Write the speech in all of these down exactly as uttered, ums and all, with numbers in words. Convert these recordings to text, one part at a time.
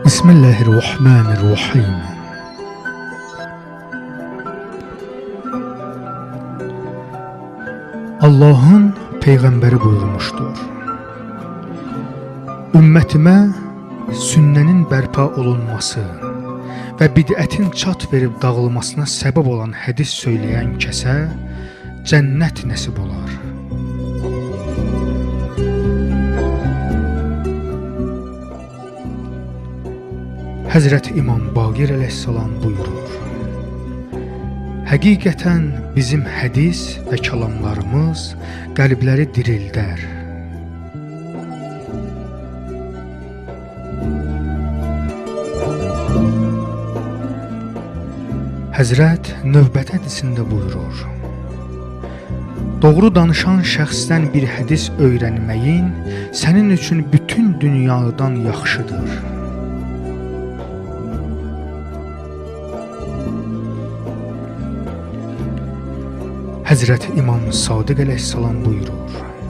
Bismillahirrahmanirrahim. Allah'ın Peyğəmbəri buyurmuşdur: Ümmətimə sünnənin bərpa olunması və bidətin çat verib dağılmasına səbəb olan hədis söyləyən kəsə cənnət nəsib olar. Həzrət İmam Baqir əleyhissalam buyurur: Həqiqətən bizim hədis və kəlamlarımız qəlbləri dirildər. Həzrət növbət hədisində buyurur: Doğru danışan şəxsdən bir hədis öyrənməyin sənin üçün bütün dünyadan yaxşıdır. Həzrət İmam Sadiq əleyhissalam buyurur: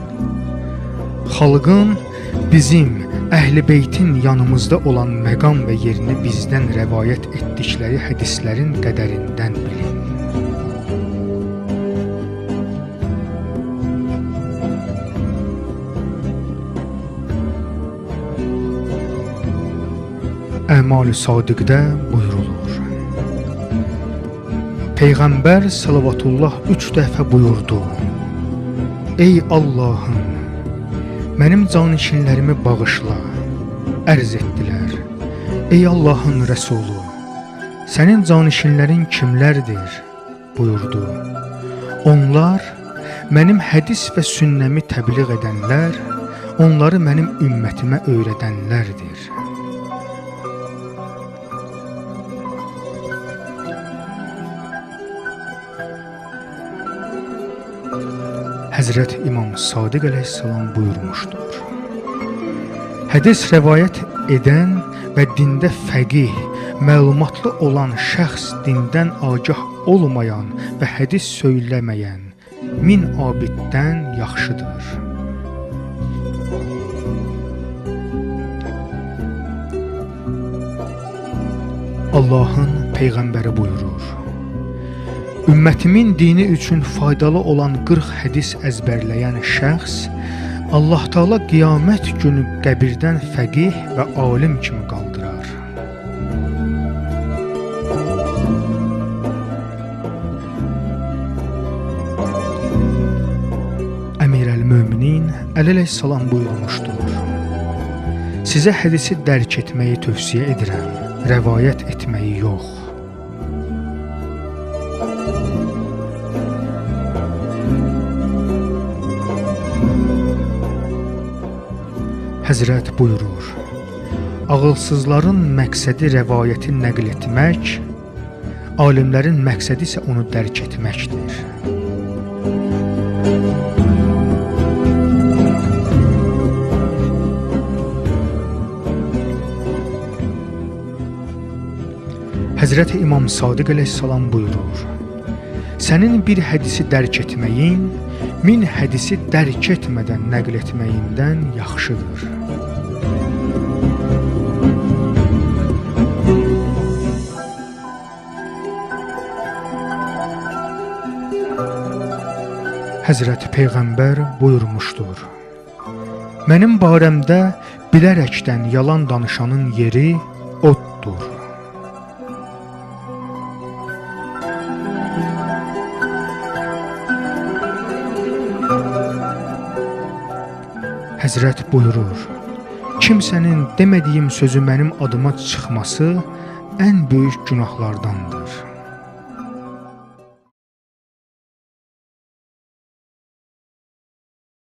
Xalqın bizim Əhl-i Beytin yanımızda olan məqam və yerini bizdən rəvayət etdikləri hədislərin qədərindən bilin. Əmal-i Sadiqdə buyurulur: Peyğəmbər salavatullah üç dəfə buyurdu: Ey Allahım, mənim canişinlərimi bağışla. Ərz etdilər: Ey Allahın Rəsulu, sənin canişinlərin kimlərdir? Buyurdu: Onlar mənim hədis və sünnəmi təbliğ edənlər, onları mənim ümmətimə öyrədənlərdir. Həzrət İmam Sadiq əleyhissalam buyurmuşdur: Hədis rəvayət edən və dində fəqih, məlumatlı olan şəxs dindən agah olmayan və hədis söyləməyən min abiddən yaxşıdır. Allahın Peyğəmbəri buyurur: Ümmətimin dini üçün faydalı olan qırx hədis əzbərləyən şəxs Allah Taala qiyamət günü qəbirdən fəqih və alim kimi qaldırar. Əmirəl-Möminin Əli əleyhissalam buyurmuşdur: Sizə hədisi dərk etməyi tövsiyə edirəm, rəvayət etməyi yox. Həzrət buyurur: Ağılsızların məqsədi rəvayəti nəql etmək, alimlərin məqsədi isə onu dərk etməkdir. Həzrət İmam Sadiq əleyhissalam buyurur: Sənin bir hədisi dərk etməyin, min hədisi dərk etmədən nəql etməyindən yaxşıdır. Həzrət Peyğəmbər buyurmuşdur: Mənim barəmdə bilərəkdən yalan danışanın yeri oddur. Həzrət buyurur: Kimsənin demədiyim sözü mənim adıma çıxması ən böyük günahlardandır.